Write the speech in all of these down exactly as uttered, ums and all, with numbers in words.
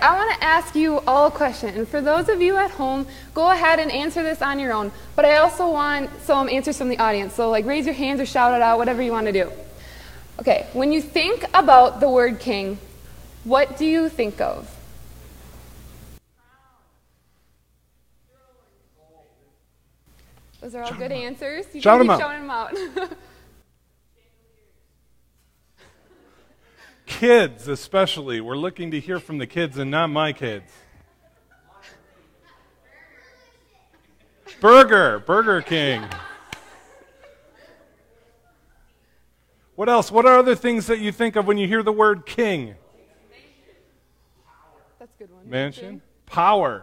I want to ask you all a question. And for those of you at home, go ahead and answer this on your own. But I also want some answers from the audience. So like raise your hands or shout it out, whatever you want to do. Okay, when you think about the word king, what do you think of? Those are all good answers. You Shout can them keep out. shouting them out. Kids, especially. We're looking to hear from the kids and not my kids. Burger, Burger King. What else? What are other things that you think of when you hear the word king? That's a good one. Mansion. Power.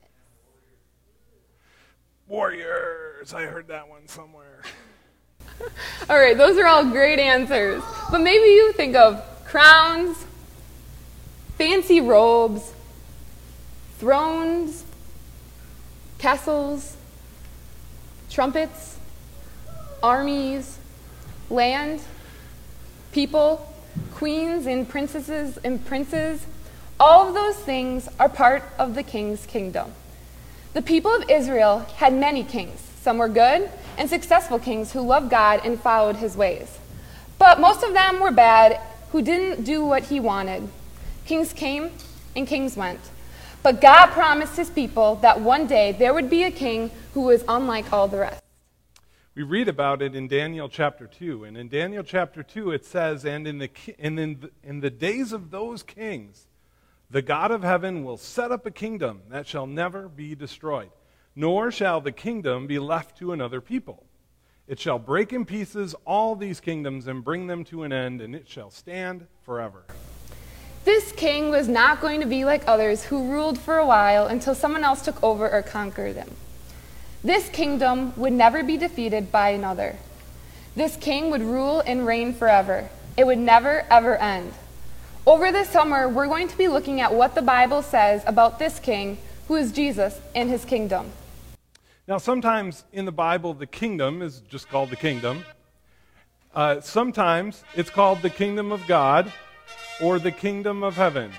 Warriors. I heard that one somewhere. All right, those are all great answers. But maybe you think of crowns, fancy robes, thrones, castles, trumpets, armies, land, people, queens and princesses and princes. All of those things are part of the king's kingdom. The people of Israel had many kings. Some were good and successful kings who loved God and followed his ways. But most of them were bad, who didn't do what he wanted. Kings came and kings went. But God promised his people that one day there would be a king who was unlike all the rest. We read about it in Daniel chapter two. And in Daniel chapter two it says, And in the, and in the, in the days of those kings, the God of heaven will set up a kingdom that shall never be destroyed, nor shall the kingdom be left to another people. It shall break in pieces all these kingdoms and bring them to an end, and it shall stand forever. This king was not going to be like others who ruled for a while until someone else took over or conquered them. This kingdom would never be defeated by another. This king would rule and reign forever. It would never, ever end. Over this summer, we're going to be looking at what the Bible says about this king, who is Jesus, and his kingdom. Now, sometimes in the Bible, the kingdom is just called the kingdom. Uh, sometimes it's called the kingdom of God or the kingdom of heaven.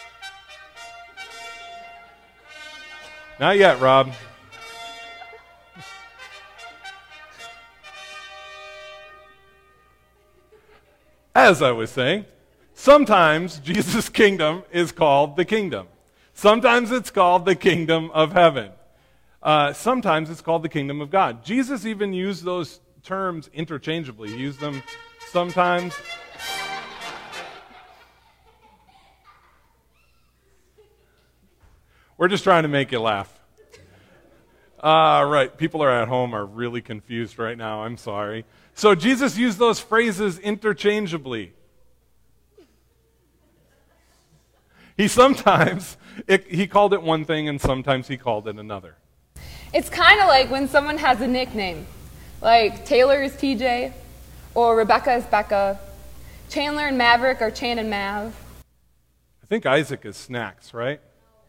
Not yet, Rob. As I was saying, sometimes Jesus' kingdom is called the kingdom. Sometimes it's called the kingdom of heaven. Uh, sometimes it's called the kingdom of God. Jesus even used those terms interchangeably. He used them sometimes. We're just trying to make you laugh. Ah, uh, right. People are at home are really confused right now. I'm sorry. So Jesus used those phrases interchangeably. He sometimes, it, he called it one thing and sometimes he called it another. It's kind of like when someone has a nickname, like Taylor is T J, or Rebecca is Becca, Chandler and Maverick are Chan and Mav. I think Isaac is Snacks, right?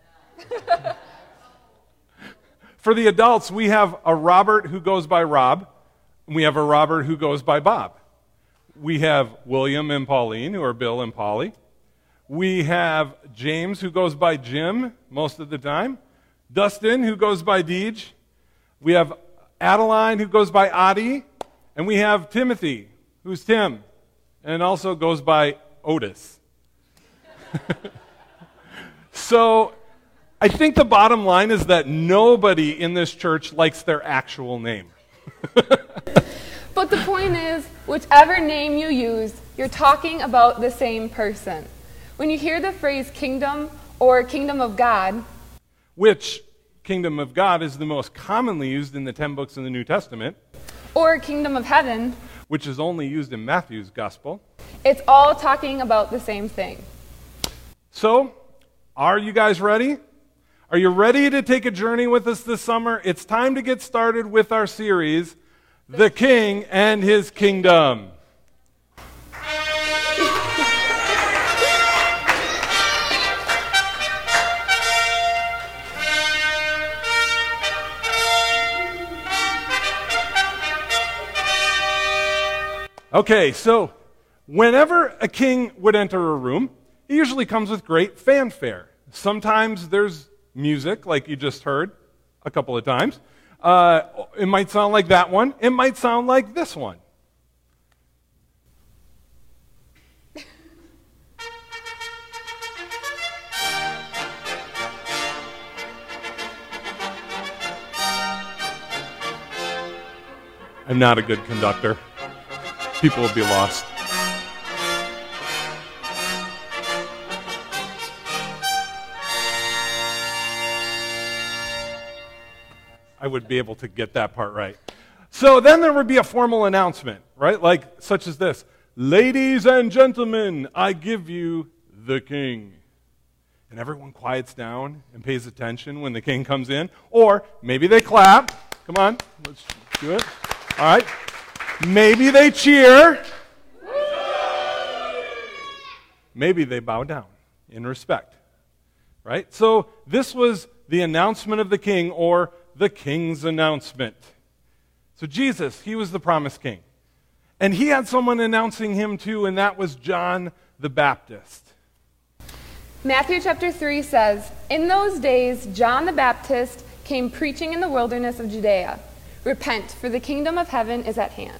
For the adults, we have a Robert who goes by Rob, and we have a Robert who goes by Bob. We have William and Pauline, who are Bill and Polly. We have James, who goes by Jim most of the time. Dustin, who goes by Deej. We have Adeline, who goes by Adi. And we have Timothy, who's Tim, and also goes by Otis. So I think the bottom line is that nobody in this church likes their actual name. But the point is, whichever name you use, you're talking about the same person. When you hear the phrase kingdom or kingdom of God, which kingdom of God is the most commonly used in the ten books in the New Testament, or kingdom of heaven, which is only used in Matthew's gospel, it's all talking about the same thing. So, are you guys ready? Are you ready to take a journey with us this summer? It's time to get started with our series, The King and His Kingdom. Okay, so whenever a king would enter a room, he usually comes with great fanfare. Sometimes there's music, like you just heard a couple of times. Uh, it might sound like that one. It might sound like this one. I'm not a good conductor. People will be lost. I would be able to get that part right. So then there would be a formal announcement, right? Like such as this. Ladies and gentlemen, I give you the king. And everyone quiets down and pays attention when the king comes in. Or maybe they clap. Come on, let's do it. All right. Maybe they cheer. Maybe they bow down in respect. Right? So this was the announcement of the king, or the king's announcement. So Jesus, he was the promised king. And he had someone announcing him too, and that was John the Baptist. Matthew chapter three says, "In those days John the Baptist came preaching in the wilderness of Judea. Repent, for the kingdom of heaven is at hand."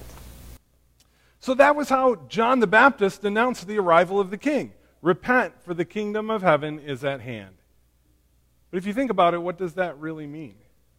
So that was how John the Baptist announced the arrival of the king. Repent, for the kingdom of heaven is at hand. But if you think about it, what does that really mean?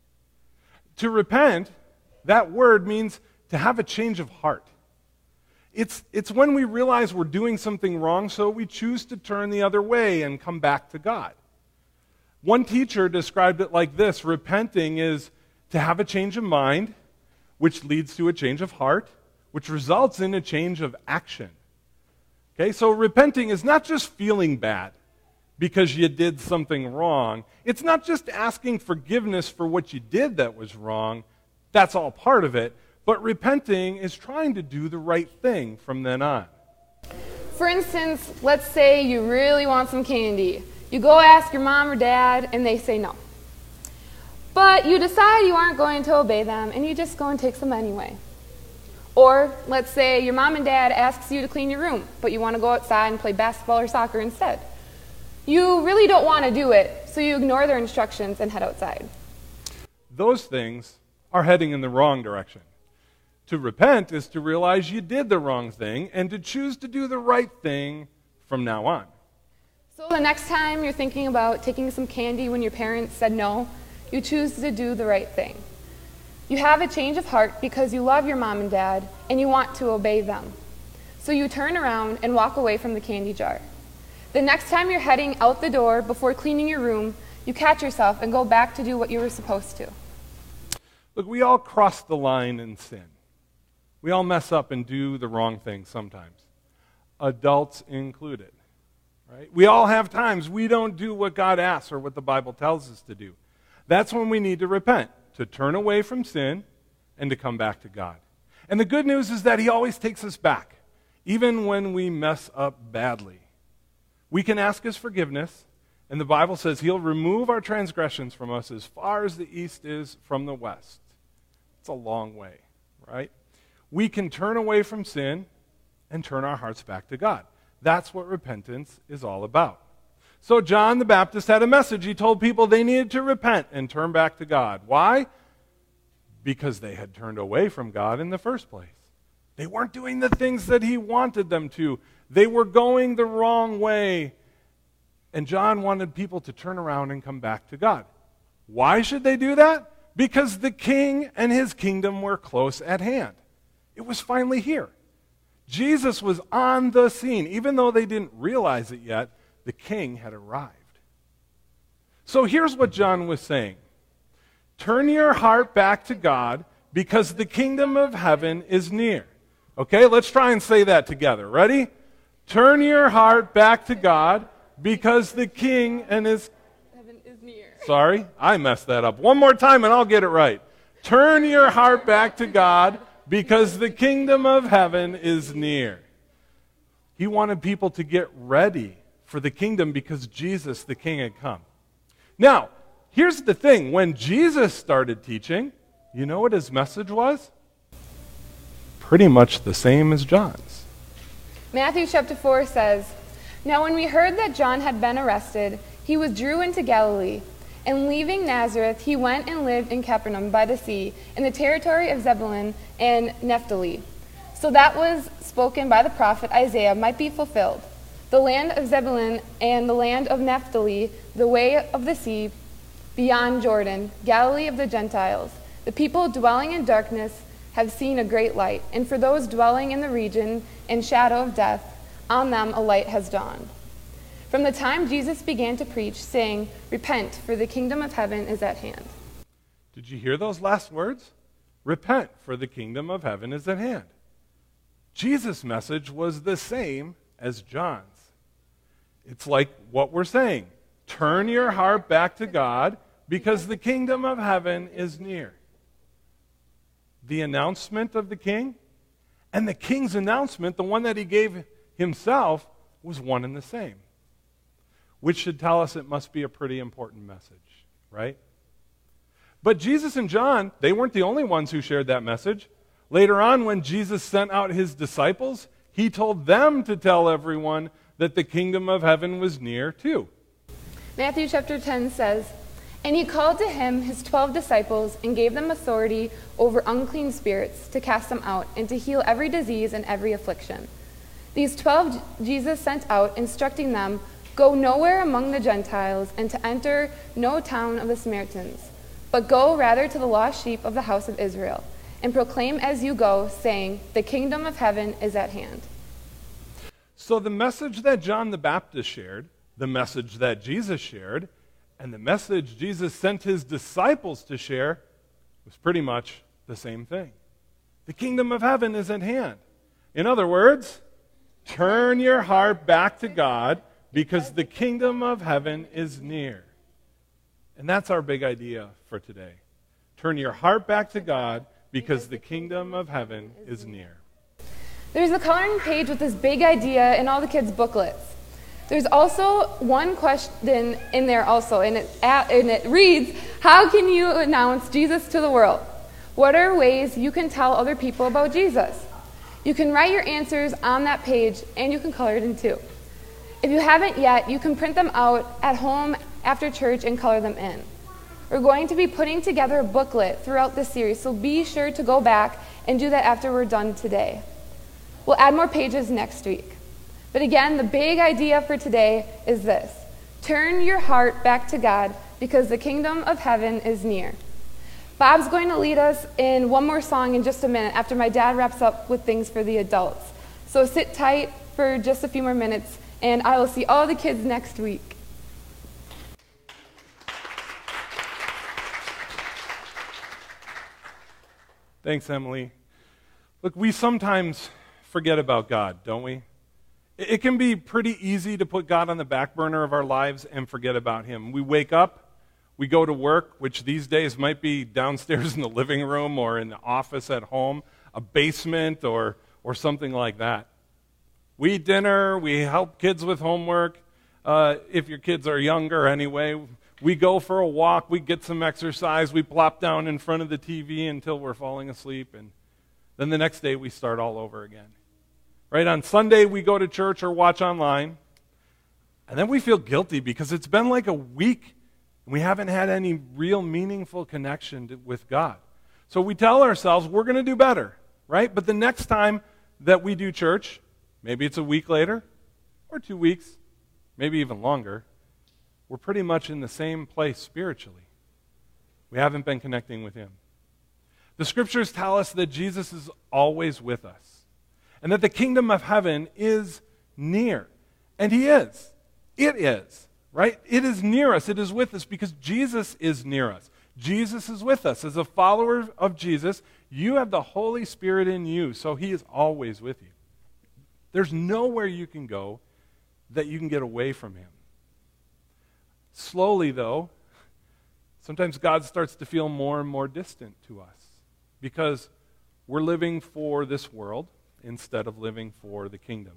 To repent, that word means to have a change of heart. It's, it's when we realize we're doing something wrong, so we choose to turn the other way and come back to God. One teacher described it like this: repenting is to have a change of mind, which leads to a change of heart, which results in a change of action. Okay, so repenting is not just feeling bad because you did something wrong. It's not just asking forgiveness for what you did that was wrong. That's all part of it. But repenting is trying to do the right thing from then on. For instance, let's say you really want some candy. You go ask your mom or dad, and they say no. But you decide you aren't going to obey them, and you just go and take some anyway. Or let's say your mom and dad asks you to clean your room, but you want to go outside and play basketball or soccer instead. You really don't want to do it, so you ignore their instructions and head outside. Those things are heading in the wrong direction. To repent is to realize you did the wrong thing and to choose to do the right thing from now on. So the next time you're thinking about taking some candy when your parents said no, you choose to do the right thing. You have a change of heart because you love your mom and dad and you want to obey them. So you turn around and walk away from the candy jar. The next time you're heading out the door before cleaning your room, you catch yourself and go back to do what you were supposed to. Look, we all cross the line in sin. We all mess up and do the wrong thing sometimes, adults included. Right? We all have times we don't do what God asks or what the Bible tells us to do. That's when we need to repent, to turn away from sin and to come back to God. And the good news is that He always takes us back, even when we mess up badly. We can ask His forgiveness, and the Bible says He'll remove our transgressions from us as far as the east is from the west. It's a long way, right? We can turn away from sin and turn our hearts back to God. That's what repentance is all about. So John the Baptist had a message. He told people they needed to repent and turn back to God. Why? Because they had turned away from God in the first place. They weren't doing the things that He wanted them to. They were going the wrong way. And John wanted people to turn around and come back to God. Why should they do that? Because the king and his kingdom were close at hand. It was finally here. Jesus was on the scene. Even though they didn't realize it yet, the king had arrived. So here's what John was saying. Turn your heart back to God because the kingdom of heaven is near. Okay, let's try and say that together. Ready? Turn your heart back to God because the king and his... Heaven is near. Sorry, I messed that up. One more time and I'll get it right. Turn your heart back to God because the kingdom of heaven is near. He wanted people to get ready for the kingdom because Jesus, the king, had come. Now, here's the thing. When Jesus started teaching, you know what his message was? Pretty much the same as John's. Matthew chapter four says, "Now when we heard that John had been arrested, he withdrew into Galilee. And leaving Nazareth, he went and lived in Capernaum by the sea, in the territory of Zebulun and Naphtali. So that was spoken by the prophet Isaiah might be fulfilled. The land of Zebulun and the land of Naphtali, the way of the sea beyond Jordan, Galilee of the Gentiles. The people dwelling in darkness have seen a great light, and for those dwelling in the region and shadow of death, on them a light has dawned. From the time Jesus began to preach, saying, "Repent, for the kingdom of heaven is at hand." Did you hear those last words? Repent, for the kingdom of heaven is at hand. Jesus' message was the same as John's. It's like what we're saying. Turn your heart back to God because the kingdom of heaven is near. The announcement of the king and the king's announcement, the one that he gave himself, was one and the same, which should tell us it must be a pretty important message, right? But Jesus and John, they weren't the only ones who shared that message. Later on, when Jesus sent out his disciples, he told them to tell everyone that the kingdom of heaven was near too. Matthew chapter ten says, "And he called to him his twelve disciples and gave them authority over unclean spirits to cast them out and to heal every disease and every affliction. These twelve Jesus sent out, instructing them, 'Go nowhere among the Gentiles and to enter no town of the Samaritans, but go rather to the lost sheep of the house of Israel, and proclaim as you go, saying, the kingdom of heaven is at hand.'" So the message that John the Baptist shared, the message that Jesus shared, and the message Jesus sent his disciples to share was pretty much the same thing. The kingdom of heaven is at hand. In other words, turn your heart back to God because the kingdom of heaven is near. And that's our big idea for today. Turn your heart back to God because the kingdom of heaven is near. There's a coloring page with this big idea in all the kids' booklets. There's also one question in there also, and it, and it reads, "How can you announce Jesus to the world? What are ways you can tell other people about Jesus?" You can write your answers on that page, and you can color it in too. If you haven't yet, you can print them out at home after church and color them in. We're going to be putting together a booklet throughout this series, so be sure to go back and do that after we're done today. We'll add more pages next week. But again, the big idea for today is this: turn your heart back to God because the kingdom of heaven is near. Bob's going to lead us in one more song in just a minute after my dad wraps up with things for the adults. So sit tight for just a few more minutes, and I will see all the kids next week. Thanks, Emily. Look, we sometimes forget about God, don't we? It can be pretty easy to put God on the back burner of our lives and forget about him. We wake up, we go to work, which these days might be downstairs in the living room or in the office at home, a basement or, or something like that. We eat dinner, we help kids with homework. Uh, if your kids are younger anyway, we go for a walk, we get some exercise, we plop down in front of the T V until we're falling asleep, and then the next day we start all over again. Right, on Sunday we go to church or watch online, and then we feel guilty because it's been like a week and we haven't had any real meaningful connection to, with God. So we tell ourselves we're going to do better, right? But the next time that we do church, maybe it's a week later or two weeks, maybe even longer, we're pretty much in the same place spiritually. We haven't been connecting with him. The scriptures tell us that Jesus is always with us, and that the kingdom of heaven is near. And he is. It is, right? It is near us. It is with us because Jesus is near us. Jesus is with us. As a follower of Jesus, you have the Holy Spirit in you, so he is always with you. There's nowhere you can go that you can get away from him. Slowly, though, sometimes God starts to feel more and more distant to us because we're living for this world instead of living for the kingdom.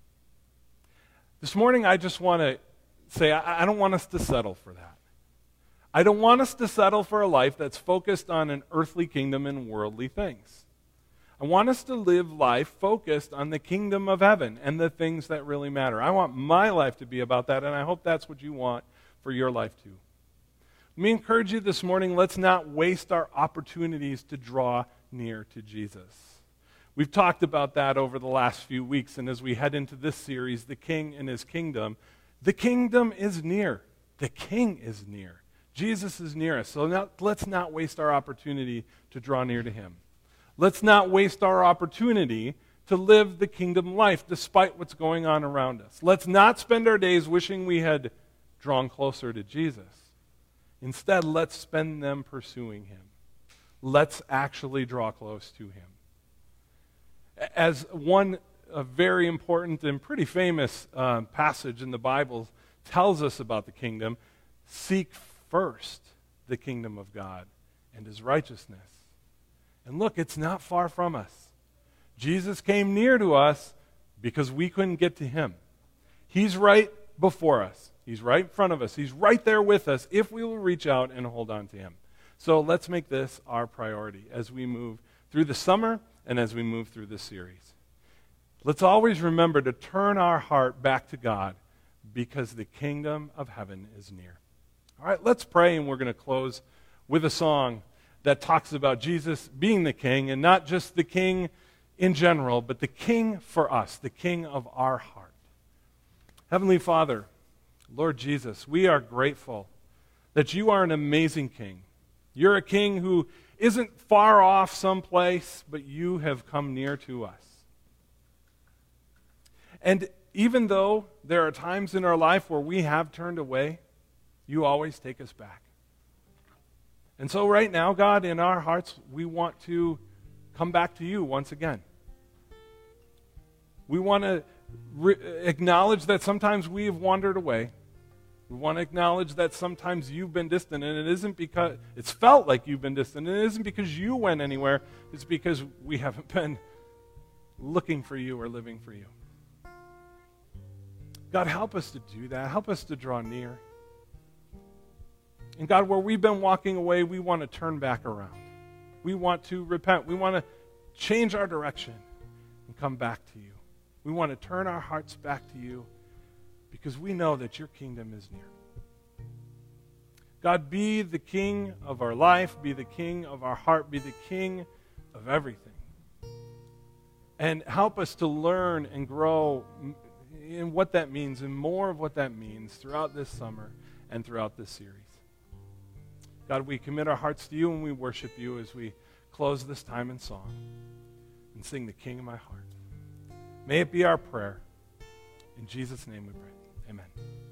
This morning, I just want to say I, I don't want us to settle for that. I don't want us to settle for a life that's focused on an earthly kingdom and worldly things. I want us to live life focused on the kingdom of heaven and the things that really matter. I want my life to be about that, and I hope that's what you want for your life too. Let me encourage you this morning, let's not waste our opportunities to draw near to Jesus. We've talked about that over the last few weeks, and as we head into this series, The King and His Kingdom, the kingdom is near. The King is near. Jesus is near us. So now, let's not waste our opportunity to draw near to Him. Let's not waste our opportunity to live the kingdom life despite what's going on around us. Let's not spend our days wishing we had drawn closer to Jesus. Instead, let's spend them pursuing Him. Let's actually draw close to Him. As one a very important and pretty famous uh, passage in the Bible tells us about the kingdom, seek first the kingdom of God and His righteousness. And look, it's not far from us. Jesus came near to us because we couldn't get to Him. He's right before us. He's right in front of us. He's right there with us if we will reach out and hold on to Him. So let's make this our priority as we move through the summer and as we move through this series. Let's always remember to turn our heart back to God because the kingdom of heaven is near. All right, let's pray, and we're going to close with a song that talks about Jesus being the King, and not just the King in general, but the King for us, the King of our heart. Heavenly Father, Lord Jesus, we are grateful that you are an amazing King. You're a King who isn't far off someplace, but you have come near to us. And even though there are times in our life where we have turned away, you always take us back. And so right now, God, in our hearts, we want to come back to you once again. We want to re- acknowledge that sometimes we have wandered away. We want to acknowledge that sometimes you've been distant, and it isn't because it's felt like you've been distant, and it isn't because you went anywhere. It's because we haven't been looking for you or living for you. God, help us to do that. Help us to draw near. And God, where we've been walking away, we want to turn back around. We want to repent. We want to change our direction and come back to you. We want to turn our hearts back to you because we know that your kingdom is near. God, be the King of our life, be the King of our heart, be the King of everything. And help us to learn and grow in what that means and more of what that means throughout this summer and throughout this series. God, we commit our hearts to you and we worship you as we close this time in song and sing the King of my heart. May it be our prayer. In Jesus' name we pray. Amen.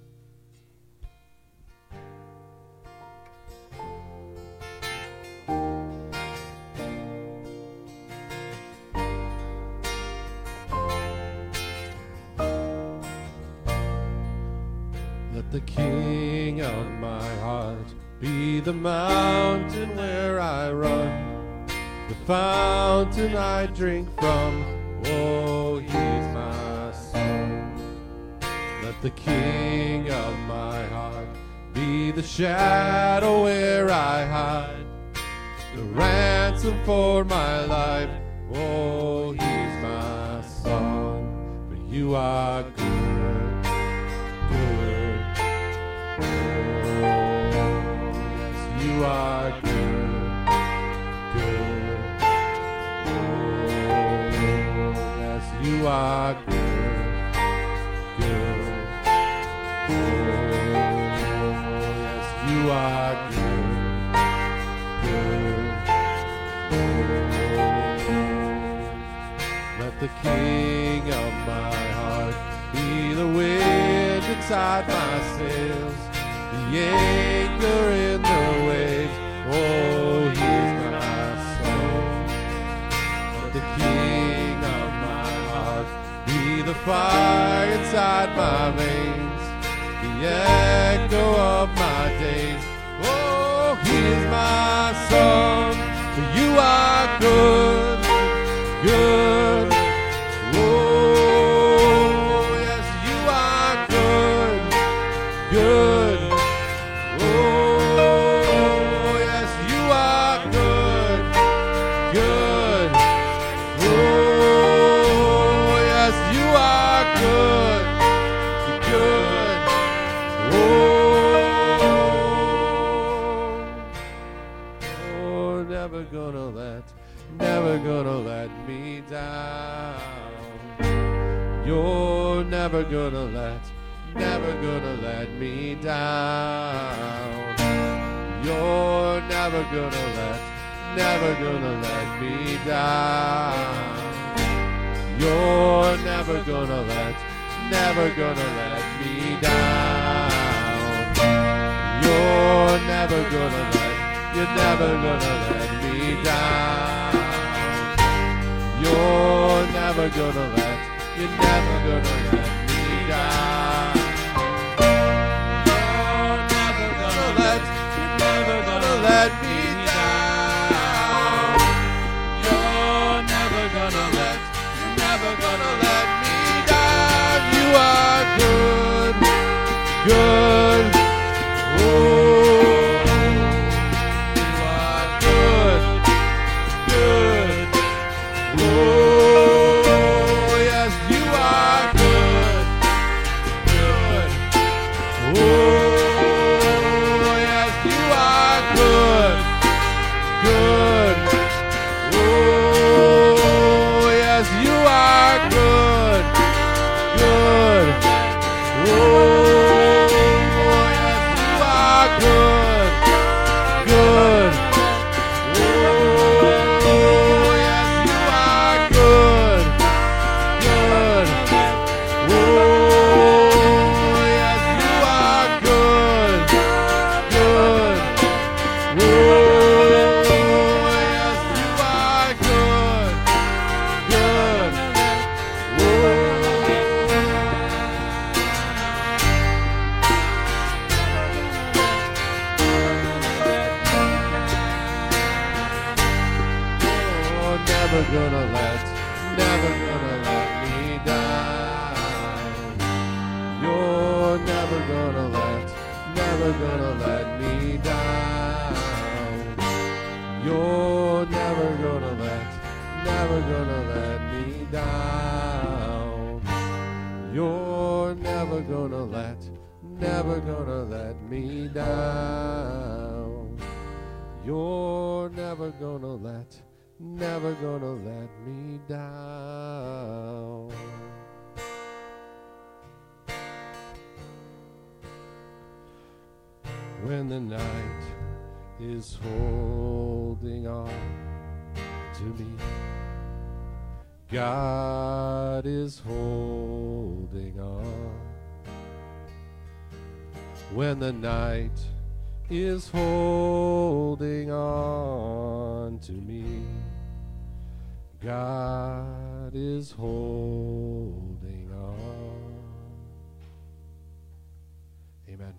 Let the King of my heart be the mountain where I run, the fountain I drink from. Oh, he's my song. Let the King of my heart be the shadow where I hide, the ransom for my life. Oh, he's my song. For you are good, good. Oh, yes, you are good, good. Oh, yes, you are good, good. Oh, yes, you are good, good. Oh, let the King of my heart be the wind inside my sails, the anchor in the waves. Oh, he's my soul. Let the King of my heart be the fire inside my veins, the echo of my days. Oh, he's my song. For you are good, good. Oh, yes, you are good, good. Oh, yes, you are good, good. Oh, yes, you are good, good. Oh, never gonna let me down. You're never gonna let, never gonna let me down. You're never gonna let, never gonna let me down. You're never gonna let, never gonna let me down. You're never gonna let, you're never gonna let me down. You're never gonna let, you're never gonna let me down. You're never gonna let, you're never gonna let me down. You're never gonna let, you're never gonna let me down. You are good, good. Oh, you are good, good. Oh, yes, you are good, good. Oh, yes, you are good, good. Oh, yes, you are good, good. Oh, yes, you are good, good. Oh, yes, you are good, good. Oh, yes, you are good, good. Oh, yes, you are good, good. Oh. You're never gonna let, never gonna let me down. You're never gonna let, never gonna let me down. You're never gonna let, never gonna let me down. You're never gonna let, never gonna let me down. You're never gonna let, never gonna let me down. When the night is holding on to me, God is holding on. When the night is holding on to me, God is holding on. Amen.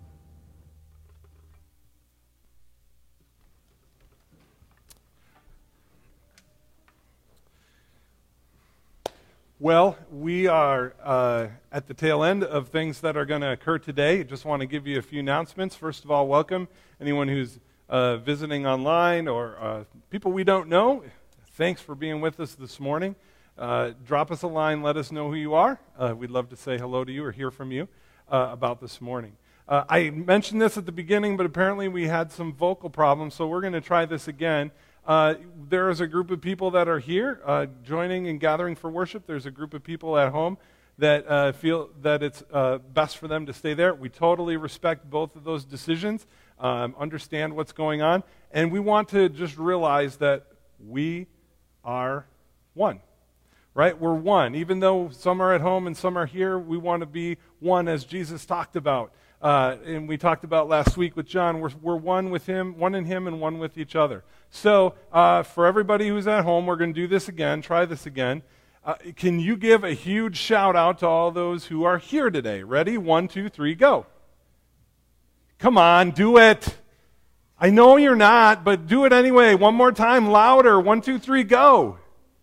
Well, we are uh, at the tail end of things that are going to occur today. Just want to give you a few announcements. First of all, welcome anyone who's uh, visiting online or uh, people we don't know. Thanks for being with us this morning. Uh, drop us a line. Let us know who you are. Uh, we'd love to say hello to you or hear from you uh, about this morning. Uh, I mentioned this at the beginning, but apparently we had some vocal problems, so we're going to try this again. Uh, there is a group of people that are here uh, joining and gathering for worship. There's a group of people at home that uh, feel that it's uh, best for them to stay there. We totally respect both of those decisions, um, understand what's going on, and we want to just realize that we are one, right? We're one. Even though some are at home and some are here, we want to be one as Jesus talked about. Uh, and we talked about last week with John, we're, we're one with him, one in him and one with each other. So uh, for everybody who's at home, we're going to do this again, try this again. Uh, can you give a huge shout out to all those who are here today? Ready? One, two, three, go. Come on, do it. I know you're not, but do it anyway. One more time, louder. One, two, three, go.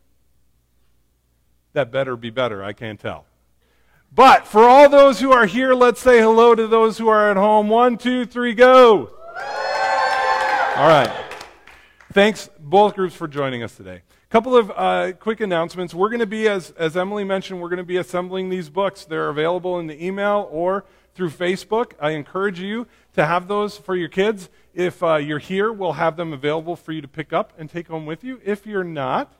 That better be better, I can't tell. But for all those who are here, let's say hello to those who are at home. One, two, three, go. All right. Thanks, both groups, for joining us today. A couple of uh, quick announcements. We're going to be, as, as Emily mentioned, we're going to be assembling these books. They're available in the email or through Facebook. I encourage you to have those for your kids. If uh, you're here, we'll have them available for you to pick up and take home with you. If you're not,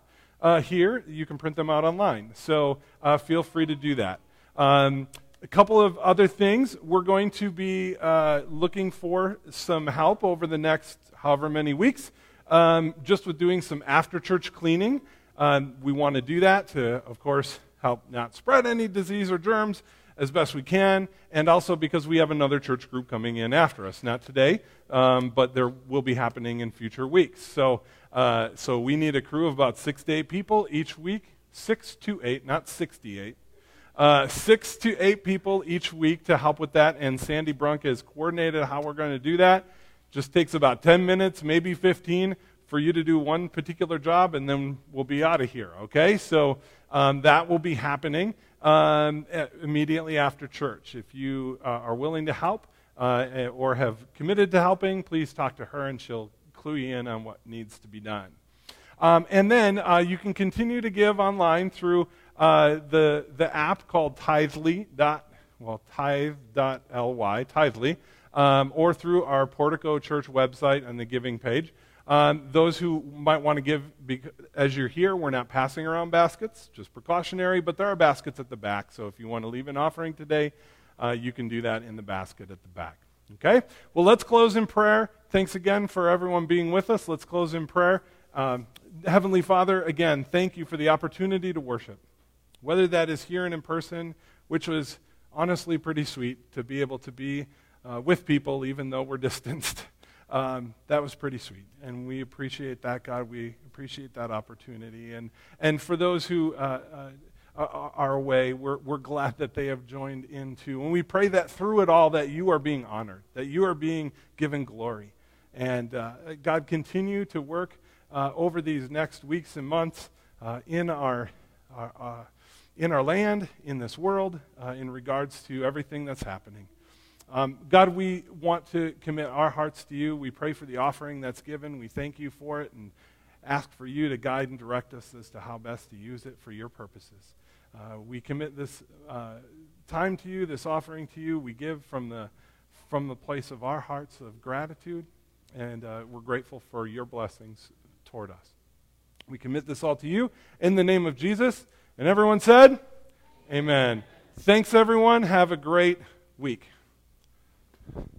uh, here. You can print them out online. So uh, feel free to do that. Um, a couple of other things. We're going to be uh, looking for some help over the next however many weeks, um, just with doing some after-church cleaning. Um, we want to do that to, of course, help not spread any disease or germs as best we can, and also because we have another church group coming in after us. Not today, um, but there will be happening in future weeks. So, uh, so we need a crew of about six to eight people each week. Six to eight, not sixty-eight. Uh, six to eight people each week to help with that, and Sandy Brunk has coordinated how we're going to do that. Just takes about ten minutes, maybe fifteen, for you to do one particular job, and then we'll be out of here, okay? So um, that will be happening um, immediately after church. If you uh, are willing to help uh, or have committed to helping, please talk to her, and she'll clue you in on what needs to be done. Um, and then uh, you can continue to give online through uh, the the app called Tithely. Dot, well, tithe dot L Y, Tithely, um, or through our Portico Church website on the giving page. Um, those who might want to give, bec- as you're here, we're not passing around baskets, just precautionary, but there are baskets at the back. So if you want to leave an offering today, uh, you can do that in the basket at the back. Okay? Well, let's close in prayer. Thanks again for everyone being with us. Let's close in prayer. Um, Heavenly Father, again, thank you for the opportunity to worship, whether that is here and in person, which was honestly pretty sweet to be able to be uh, with people even though we're distanced. Um, that was pretty sweet, and we appreciate that, God. We appreciate that opportunity. And and for those who uh, uh, are away, we're, we're glad that they have joined in too. And we pray that through it all that you are being honored, that you are being given glory. And uh, God, continue to work uh, over these next weeks and months uh, in our, our uh, in our land, in this world, uh, in regards to everything that's happening. Um, God, we want to commit our hearts to you. We pray for the offering that's given. We thank you for it and ask for you to guide and direct us as to how best to use it for your purposes. Uh, we commit this uh, time to you, this offering to you. We give from the from the place of our hearts of gratitude, and uh, we're grateful for your blessings toward us. We commit this all to you in the name of Jesus. And everyone said, amen. Thanks, everyone. Have a great week.